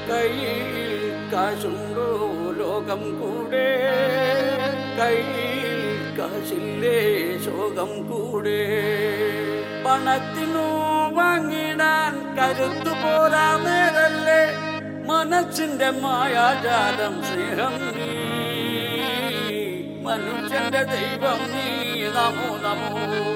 കയ്യിൽ കാശുണ്ടോ ലോകം കൂടെ, കയ്യിൽ കാശില്ലേ ശോകം കൂടെ. പണത്തിനു വാങ്ങിടാൻ കരുത്തു പോരാ നേരല്ലേ, മനസ്സിന്റെ മായാജാലം സ്നേഹം നീ, മനുഷ്യന്റെ ദൈവം നീ. നമോ നമോ.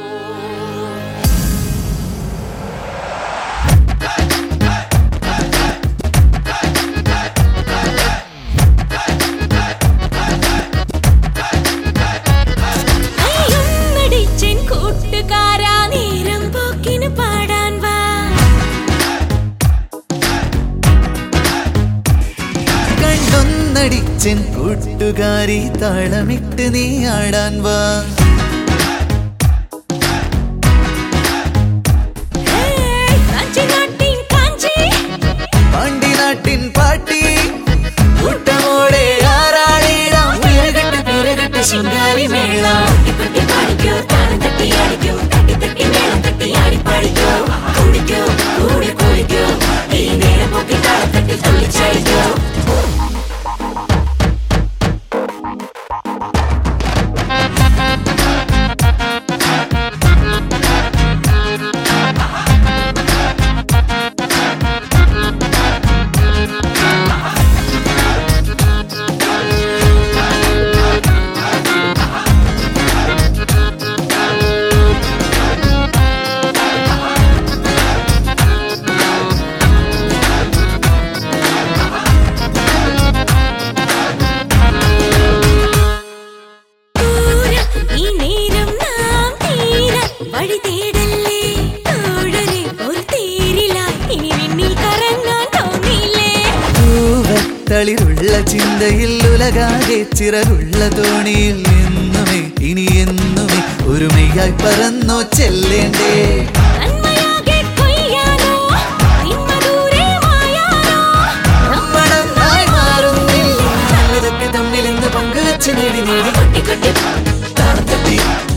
കൂട്ടുകാരാ നേരം പോക്കിന് പാടാൻ വാ, കണ്ണൊന്നടിച്ചൻ കൂട്ടുകാരി താളമിട്ട് നീ ആടാൻ വാ. പാണ്ടി നാട്ടിൻ പാട്ടി കൂട്ടമോടെ ആറാടിടാം, പിറകെട്ട് പിറകെട്ട് ശിങ്കാരി മേള. തളിരുള്ള ചിന്തയിൽ ഉലകാകെ ചിറകുള്ള തോണിയിൽ എന്നുമേ ഇനി എന്നുമേ ഒരുമയായി പറന്നോ ചെല്ലേണ്ടേ. നമ്മളൊന്നായി മാറുന്നില്ല, നല്ലതൊക്കെ തമ്മിൽ ഇന്ന് പങ്കുവെച്ച് നേടി നേടി താളത്തട്ടി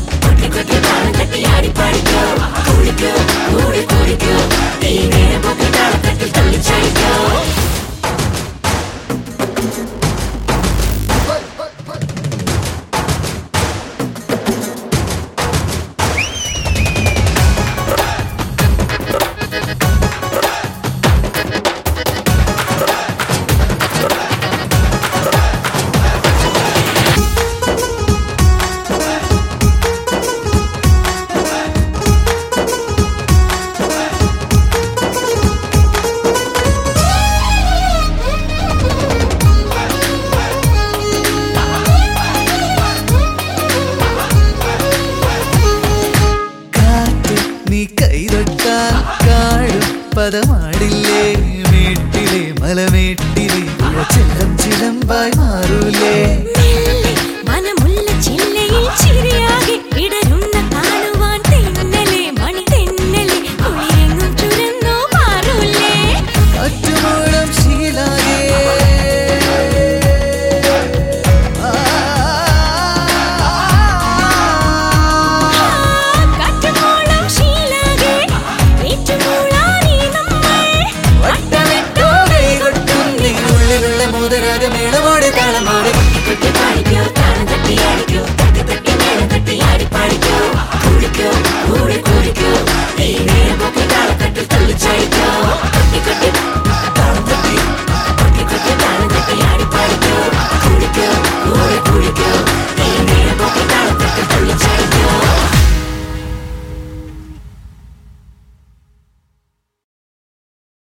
നീ കൈതൊട്ടാൽ കാടും പദമാടില്ലേ, മേട്ടിലെ മലമേട്ടിലെ ചിലം ചിലമ്പായി മാറൂലേ. മനമുള്ള ചില്ലയിൽ ചിരിയാകെ ഇടരുന്ന കാണുവാൻ തെന്നലെ മണി തെന്നലെ കുളിരെങ്ങും ചുരന്നോ മാറൂലേ. അറ്റുമൂളം ശീലാകെ മേളമോടെ താളമോടെ പാടിക്കോ